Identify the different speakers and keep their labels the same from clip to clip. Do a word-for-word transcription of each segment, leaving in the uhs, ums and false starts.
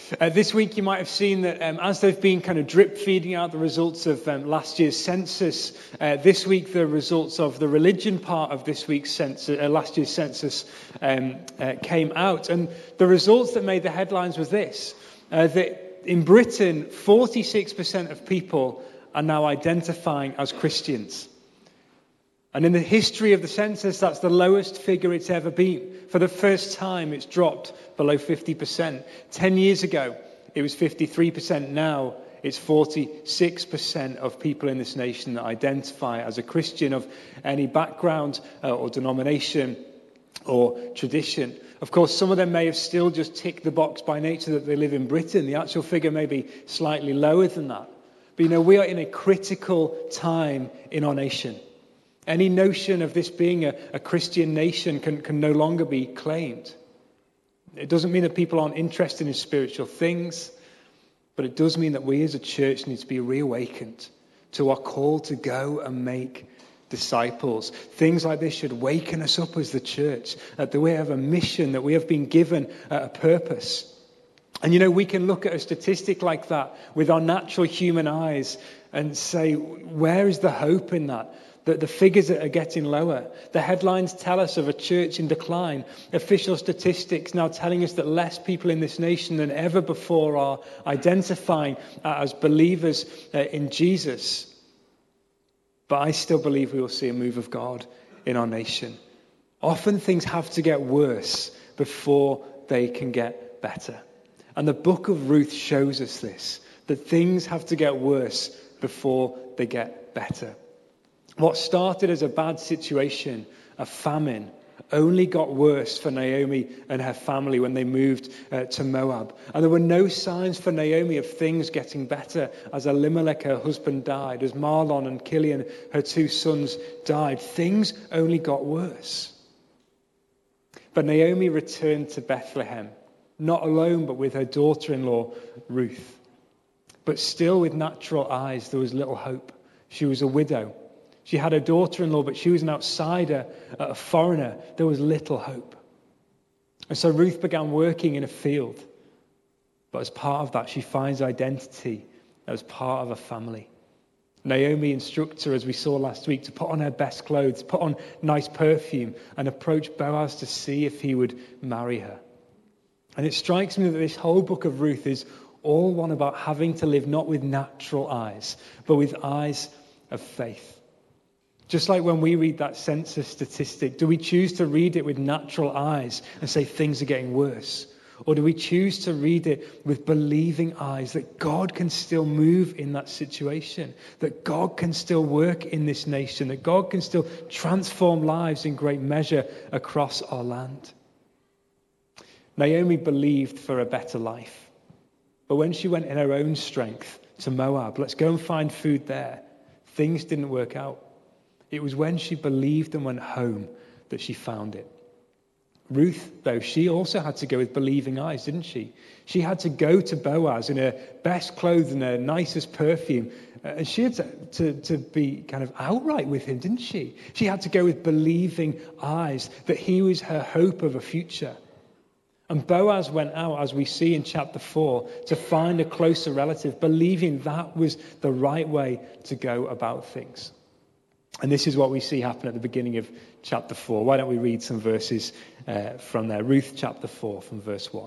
Speaker 1: Uh, this week you might have seen that um, as they've been kind of drip feeding out the results of um, last year's census, uh, this week the results of the religion part of this week's census, uh, last year's census um, uh, came out. And the results that made the headlines was this, uh, that in Britain, forty-six percent of people are now identifying as Christians. And in the history of the census, that's the lowest figure it's ever been. For the first time, it's dropped below fifty percent. Ten years ago, it was fifty-three percent. Now, it's forty-six percent of people in this nation that identify as a Christian of any background uh, or denomination or tradition. Of course, some of them may have still just ticked the box by nature that they live in Britain. The actual figure may be slightly lower than that. But, you know, we are in a critical time in our nation. Any notion of this being a, a Christian nation can, can no longer be claimed. It doesn't mean that people aren't interested in spiritual things, but it does mean that we as a church need to be reawakened to our call to go and make disciples. Things like this should waken us up as the church, that we have a mission, that we have been given a purpose. And you know, we can look at a statistic like that with our natural human eyes and say, where is the hope in that? That the figures are getting lower. The headlines tell us of a church in decline. Official statistics now telling us that less people in this nation than ever before are identifying as believers in Jesus. But I still believe we will see a move of God in our nation. Often things have to get worse before they can get better. And the book of Ruth shows us this, that things have to get worse before they get better. What started as a bad situation, a famine, only got worse for Naomi and her family when they moved uh, to Moab. And there were no signs for Naomi of things getting better as Elimelech, her husband, died, as Mahlon and Kilian, her two sons, died. Things only got worse. But Naomi returned to Bethlehem, not alone, but with her daughter-in-law, Ruth. But still with natural eyes, there was little hope. She was a widow. She had a daughter-in-law, but she was an outsider, a foreigner. There was little hope. And so Ruth began working in a field. But as part of that, she finds identity as part of a family. Naomi instructs her, as we saw last week, to put on her best clothes, put on nice perfume, and approach Boaz to see if he would marry her. And it strikes me that this whole book of Ruth is all one about having to live not with natural eyes, but with eyes of faith. Just like when we read that census statistic, do we choose to read it with natural eyes and say things are getting worse? Or do we choose to read it with believing eyes that God can still move in that situation, that God can still work in this nation, that God can still transform lives in great measure across our land? Naomi believed for a better life. But when she went in her own strength to Moab, let's go and find food there, things didn't work out. It was when she believed and went home that she found it. Ruth, though, she also had to go with believing eyes, didn't she? She had to go to Boaz in her best clothes and her nicest perfume. And she had to, to, to be kind of outright with him, didn't she? She had to go with believing eyes that he was her hope of a future. And Boaz went out, as we see in chapter four, to find a closer relative, believing that was the right way to go about things. And this is what we see happen at the beginning of chapter four. Why don't we read some verses uh, from there? Ruth chapter four from verse one.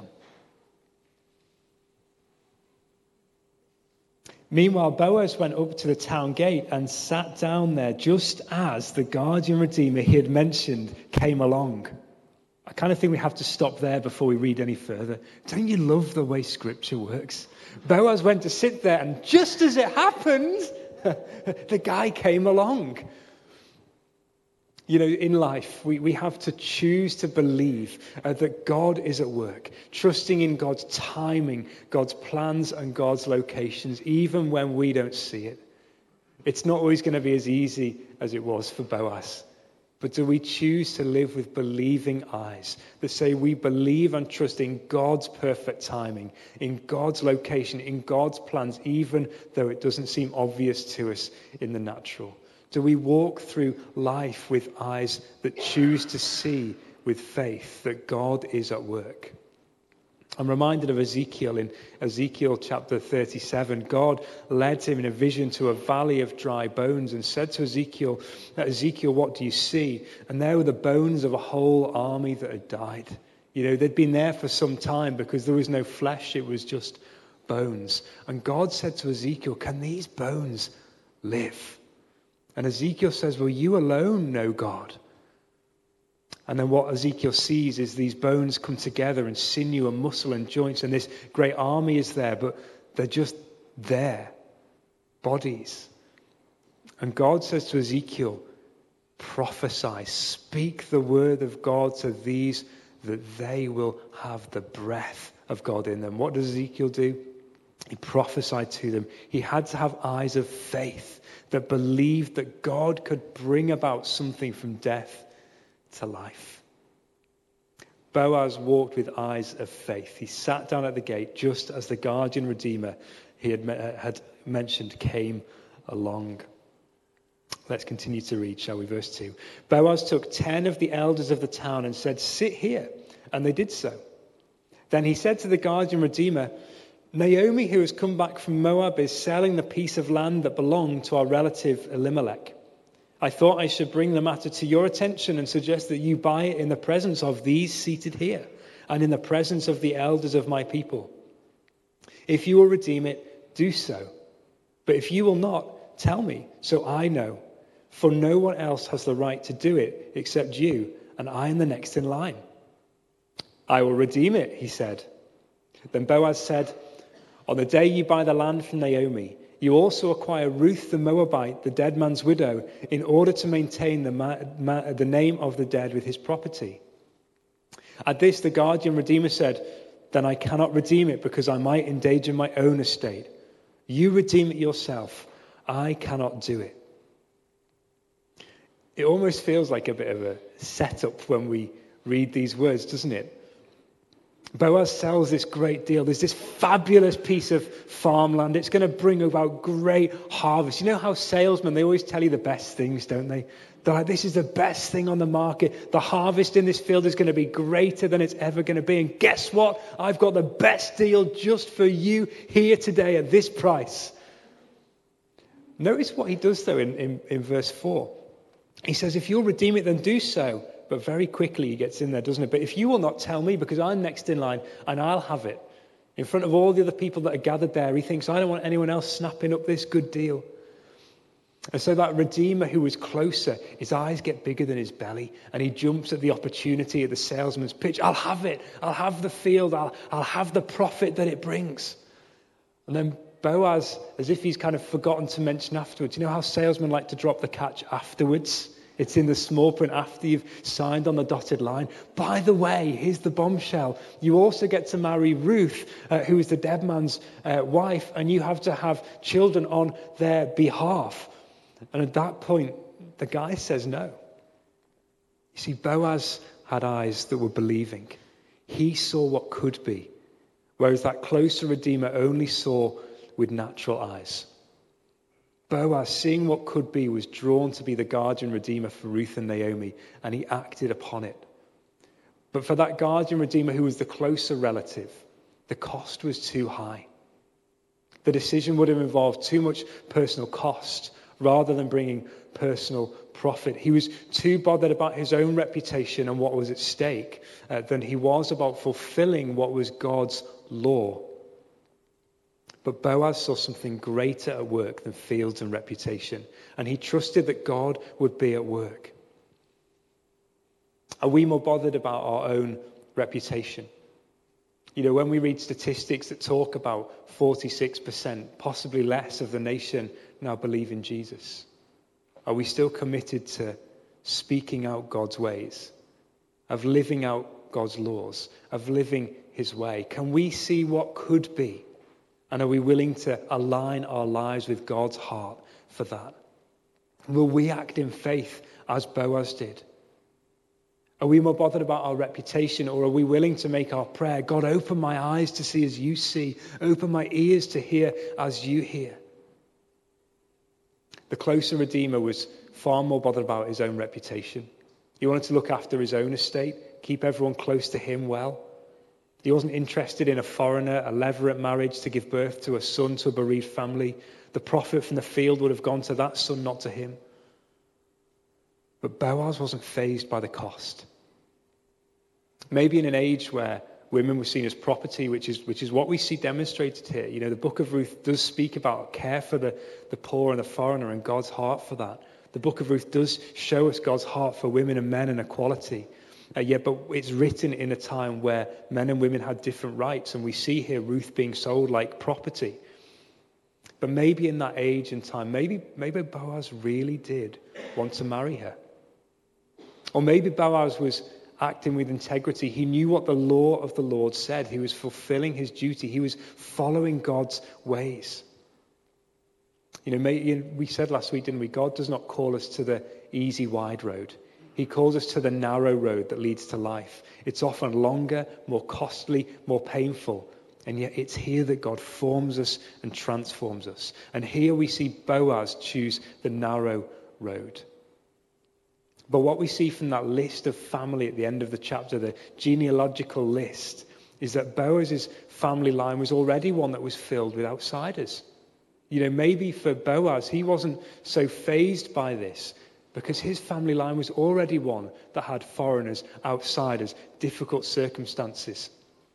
Speaker 1: Meanwhile, Boaz went up to the town gate and sat down there just as the guardian redeemer he had mentioned came along. I kind of think we have to stop there before we read any further. Don't you love the way Scripture works? Boaz went to sit there, and just as it happened, the guy came along. You know, in life, we, we have to choose to believe uh, that God is at work, trusting in God's timing, God's plans and God's locations, even when we don't see it. It's not always going to be as easy as it was for Boaz. But do we choose to live with believing eyes that say we believe and trust in God's perfect timing, in God's location, in God's plans, even though it doesn't seem obvious to us in the natural? Do we walk through life with eyes that choose to see with faith that God is at work? I'm reminded of Ezekiel in Ezekiel chapter thirty-seven. God led him in a vision to a valley of dry bones and said to Ezekiel, Ezekiel, what do you see? And there were the bones of a whole army that had died. You know, they'd been there for some time because there was no flesh. It was just bones. And God said to Ezekiel, can these bones live? And Ezekiel says, well, you alone know, God. And then what Ezekiel sees is these bones come together and sinew and muscle and joints, and this great army is there, but they're just there, bodies. And God says to Ezekiel, prophesy, speak the word of God to these, that they will have the breath of God in them. What does Ezekiel do? He prophesied to them. He had to have eyes of faith that believed that God could bring about something from death to life. Boaz walked with eyes of faith. He sat down at the gate just as the guardian redeemer he had, had mentioned came along. Let's continue to read, shall we? Verse two. Boaz took ten of the elders of the town and said, sit here. And they did so. Then he said to the guardian redeemer, Naomi, who has come back from Moab, is selling the piece of land that belonged to our relative Elimelech. I thought I should bring the matter to your attention and suggest that you buy it in the presence of these seated here and in the presence of the elders of my people. If you will redeem it, do so. But if you will not, tell me, so I know. For no one else has the right to do it except you, and I am the next in line. I will redeem it, he said. Then Boaz said, on the day you buy the land from Naomi, you also acquire Ruth the Moabite, the dead man's widow, in order to maintain the, ma- ma- the name of the dead with his property. At this, the guardian redeemer said, then I cannot redeem it because I might endanger my own estate. You redeem it yourself. I cannot do it. It almost feels like a bit of a setup when we read these words, doesn't it? Boaz sells this great deal. There's this fabulous piece of farmland. It's going to bring about great harvest. You know how salesmen, they always tell you the best things, don't they? They're like, this is the best thing on the market. The harvest in this field is going to be greater than it's ever going to be. And guess what? I've got the best deal just for you here today at this price. Notice what he does, though, in, in, in verse four. He says, if you'll redeem it, then do so. But very quickly he gets in there, doesn't it? But if you will not tell me, because I'm next in line and I'll have it, in front of all the other people that are gathered there, he thinks, I don't want anyone else snapping up this good deal. And so that redeemer who was closer, his eyes get bigger than his belly, and he jumps at the opportunity at the salesman's pitch. I'll have it. I'll have the field. I'll, I'll have the profit that it brings. And then Boaz, as if he's kind of forgotten to mention afterwards, you know how salesmen like to drop the catch afterwards? It's in the small print after you've signed on the dotted line. By the way, here's the bombshell. You also get to marry Ruth, uh, who is the dead man's uh, wife, and you have to have children on their behalf. And at that point, the guy says no. You see, Boaz had eyes that were believing. He saw what could be, whereas that closer redeemer only saw with natural eyes. Boaz, seeing what could be, was drawn to be the guardian redeemer for Ruth and Naomi, and he acted upon it. But for that guardian redeemer who was the closer relative, the cost was too high. The decision would have involved too much personal cost rather than bringing personal profit. He was too bothered about his own reputation and what was at stake uh, than he was about fulfilling what was God's law. But Boaz saw something greater at work than fields and reputation, and he trusted that God would be at work. Are we more bothered about our own reputation? You know, when we read statistics that talk about forty-six percent, possibly less, of the nation now believe in Jesus, are we still committed to speaking out God's ways, of living out God's laws, of living his way? Can we see what could be? And are we willing to align our lives with God's heart for that? Will we act in faith as Boaz did? Are we more bothered about our reputation, or are we willing to make our prayer, God, open my eyes to see as you see, open my ears to hear as you hear? The closer redeemer was far more bothered about his own reputation. He wanted to look after his own estate, keep everyone close to him well. He wasn't interested in a foreigner, a levirate marriage to give birth to a son to a bereaved family. The profit from the field would have gone to that son, not to him. But Boaz wasn't fazed by the cost. Maybe in an age where women were seen as property, which is which is what we see demonstrated here. You know, the book of Ruth does speak about care for the, the poor and the foreigner and God's heart for that. The book of Ruth does show us God's heart for women and men and equality. Uh, yeah, but it's written in a time where men and women had different rights, and we see here Ruth being sold like property. But maybe in that age and time, maybe maybe Boaz really did want to marry her. Or maybe Boaz was acting with integrity. He knew what the law of the Lord said. He was fulfilling his duty. He was following God's ways. You know, may, we said last week, didn't we? God does not call us to the easy, wide road. He calls us to the narrow road that leads to life. It's often longer, more costly, more painful. And yet it's here that God forms us and transforms us. And here we see Boaz choose the narrow road. But what we see from that list of family at the end of the chapter, the genealogical list, is that Boaz's family line was already one that was filled with outsiders. You know, maybe for Boaz, he wasn't so fazed by this because his family line was already one that had foreigners, outsiders, difficult circumstances.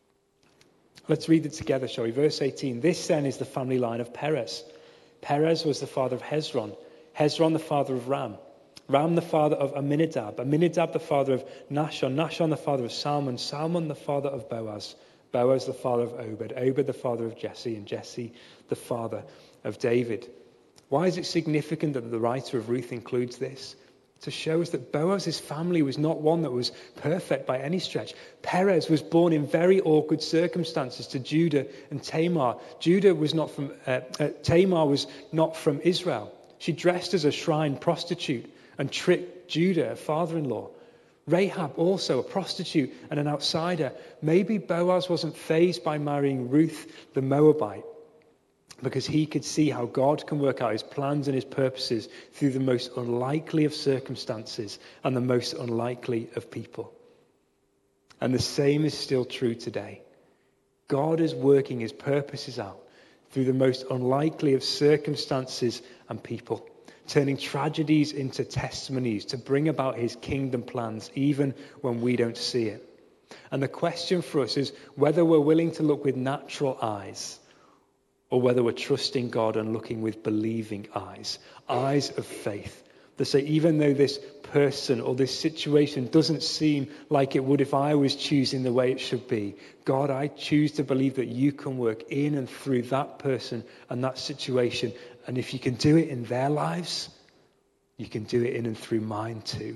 Speaker 1: Let's read it together, shall we? Verse eighteen. This then is the family line of Perez. Perez was the father of Hezron. Hezron the father of Ram. Ram the father of Amminadab. Amminadab the father of Nahshon. Nahshon the father of Salmon. Salmon the father of Boaz. Boaz the father of Obed. Obed the father of Jesse. And Jesse the father of David. Why is it significant that the writer of Ruth includes this? To show us that Boaz's family was not one that was perfect by any stretch. Perez was born in very awkward circumstances to Judah and Tamar. Judah was not from, uh, uh, Tamar was not from Israel. She dressed as a shrine prostitute and tricked Judah, her father-in-law. Rahab, also a prostitute and an outsider. Maybe Boaz wasn't fazed by marrying Ruth the Moabite, because he could see how God can work out his plans and his purposes through the most unlikely of circumstances and the most unlikely of people. And the same is still true today. God is working his purposes out through the most unlikely of circumstances and people, turning tragedies into testimonies to bring about his kingdom plans, even when we don't see it. And the question for us is whether we're willing to look with natural eyes, or whether we're trusting God and looking with believing eyes, eyes of faith, that say, even though this person or this situation doesn't seem like it would if I was choosing the way it should be, God, I choose to believe that you can work in and through that person and that situation. And if you can do it in their lives, you can do it in and through mine too.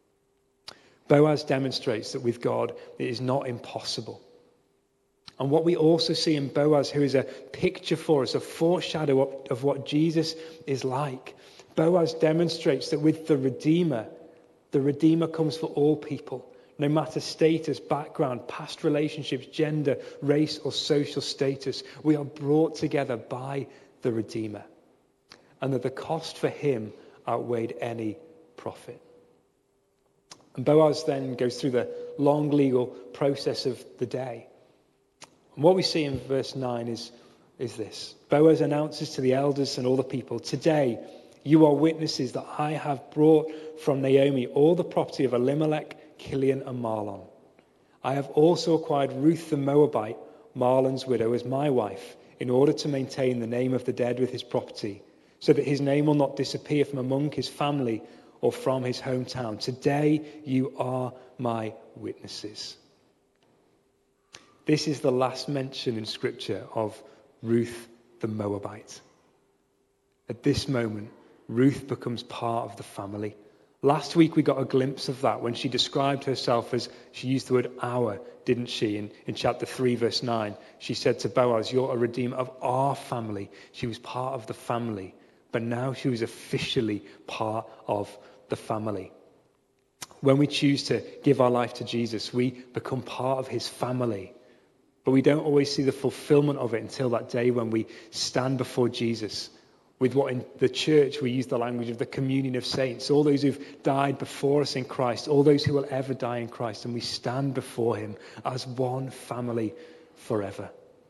Speaker 1: Boaz demonstrates that with God, it is not impossible. And what we also see in Boaz, who is a picture for us, a foreshadow of, of what Jesus is like. Boaz demonstrates that with the Redeemer, the Redeemer comes for all people, no matter status, background, past relationships, gender, race, or social status. We are brought together by the Redeemer, and that the cost for him outweighed any profit. And Boaz then goes through the long legal process of the day. And what we see in verse nine is, is this. Boaz announces to the elders and all the people, today you are witnesses that I have brought from Naomi all the property of Elimelech, Kilion, and Mahlon. I have also acquired Ruth the Moabite, Mahlon's widow, as my wife, in order to maintain the name of the dead with his property, so that his name will not disappear from among his family or from his hometown. Today you are my witnesses. This is the last mention in Scripture of Ruth the Moabite. At this moment, Ruth becomes part of the family. Last week we got a glimpse of that when she described herself as, she used the word our, didn't she? In, in chapter three, verse nine, she said to Boaz, you're a redeemer of our family. She was part of the family, but now she was officially part of the family. When we choose to give our life to Jesus, we become part of his family. But we don't always see the fulfillment of it until that day when we stand before Jesus, with what in the church we use the language of the communion of saints, all those who've died before us in Christ, all those who will ever die in Christ, and we stand before him as one family forever.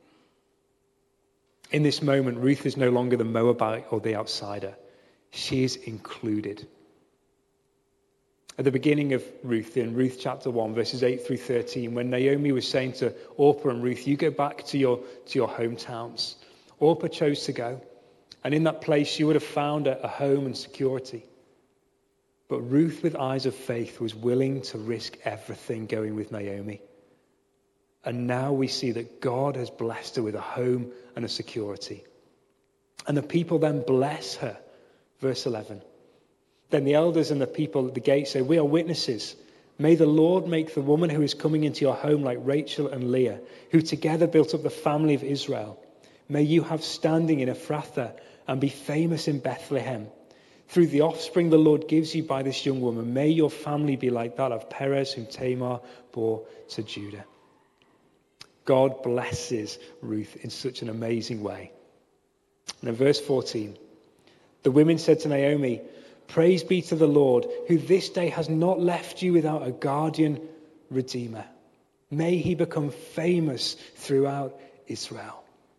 Speaker 1: In this moment, Ruth is no longer the Moabite or the outsider. She is included. At the beginning of Ruth, in Ruth chapter one, verses eight through thirteen, when Naomi was saying to Orpah and Ruth, you go back to your, to your hometowns, Orpah chose to go. And in that place, she would have found a, a home and security. But Ruth, with eyes of faith, was willing to risk everything going with Naomi. And now we see that God has blessed her with a home and a security. And the people then bless her. Verse eleven. Then the elders and the people at the gate say, we are witnesses. May the Lord make the woman who is coming into your home like Rachel and Leah, who together built up the family of Israel. May you have standing in Ephrathah and be famous in Bethlehem. Through the offspring the Lord gives you by this young woman, may your family be like that of Perez, whom Tamar bore to Judah. God blesses Ruth in such an amazing way. And in verse fourteen, the women said to Naomi, praise be to the Lord, who this day has not left you without a guardian redeemer. May he become famous throughout Israel.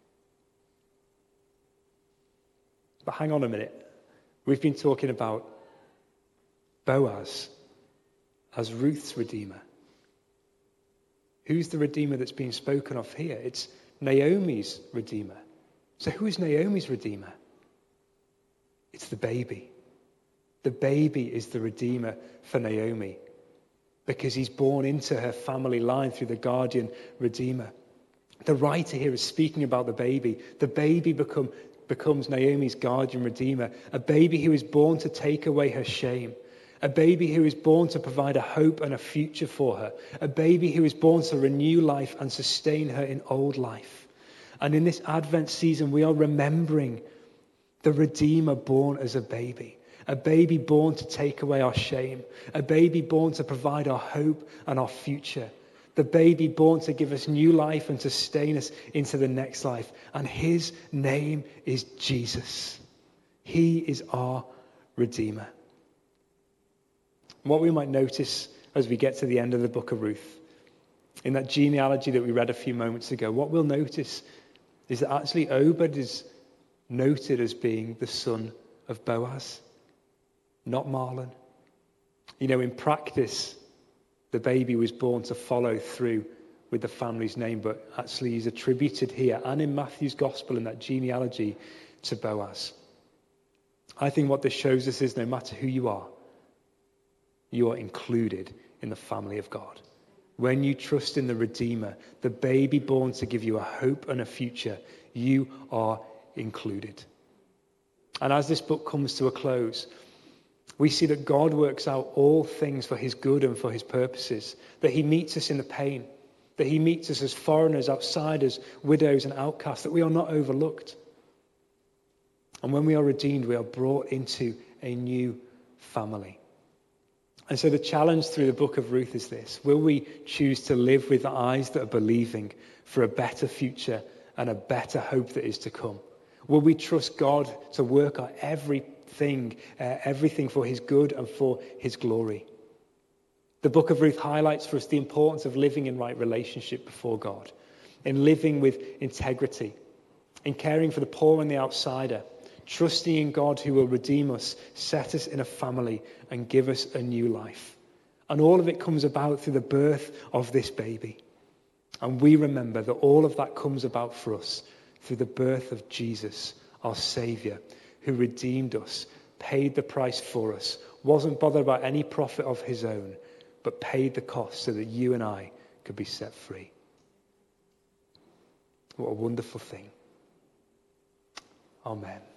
Speaker 1: But hang on a minute. We've been talking about Boaz as Ruth's redeemer. Who's the redeemer that's being spoken of here? It's Naomi's redeemer. So who is Naomi's redeemer? It's the baby. The baby is the redeemer for Naomi because he's born into her family line through the guardian redeemer. The writer here is speaking about the baby. The baby become, becomes Naomi's guardian redeemer, a baby who is born to take away her shame, a baby who is born to provide a hope and a future for her, a baby who is born to renew life and sustain her in old life. And in this Advent season, we are remembering the Redeemer born as a baby, a baby born to take away our shame, a baby born to provide our hope and our future, the baby born to give us new life and to sustain us into the next life. And his name is Jesus. He is our Redeemer. What we might notice as we get to the end of the book of Ruth, in that genealogy that we read a few moments ago, what we'll notice is that actually Obed is noted as being the son of Boaz, not Mahlon. You know, in practice, the baby was born to follow through with the family's name, but actually he's attributed here and in Matthew's gospel in that genealogy to Boaz. I think what this shows us is no matter who you are, you are included in the family of God. When you trust in the Redeemer, the baby born to give you a hope and a future, you are included. And as this book comes to a close, we see that God works out all things for his good and for his purposes, that he meets us in the pain, that he meets us as foreigners, outsiders, widows and outcasts, that we are not overlooked. And when we are redeemed, we are brought into a new family. And so the challenge through the book of Ruth is this: will we choose to live with eyes that are believing for a better future and a better hope that is to come? Will we trust God to work out everything, uh, everything for his good and for his glory? The book of Ruth highlights for us the importance of living in right relationship before God, in living with integrity, in caring for the poor and the outsider, trusting in God who will redeem us, set us in a family and give us a new life. And all of it comes about through the birth of this baby. And we remember that all of that comes about for us through the birth of Jesus, our Saviour, who redeemed us, paid the price for us, wasn't bothered about any profit of his own, but paid the cost so that you and I could be set free. What a wonderful thing. Amen.